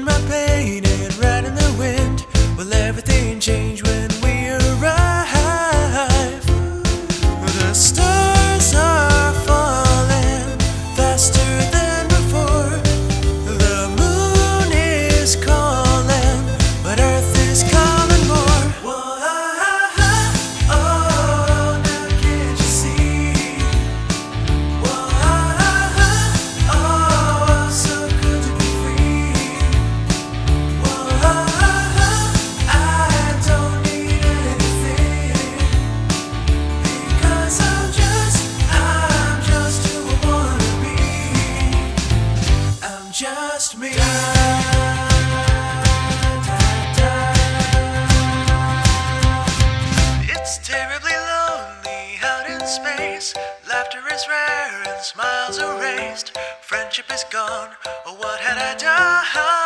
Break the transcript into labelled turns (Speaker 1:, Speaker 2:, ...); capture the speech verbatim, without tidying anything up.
Speaker 1: my pain and riding the wind. Will everything change when we arrive? The stars are falling faster than before. The moon is calling, but Earth is calling more. Whoa, oh, now can't you see? Whoa, oh, so good to be free. Whoa, I don't need anything, because I'm just, I'm just who I wanna be. I'm just me. It's terribly lonely out in space. Laughter is rare and smiles erased. Friendship is gone. Oh, what had I done?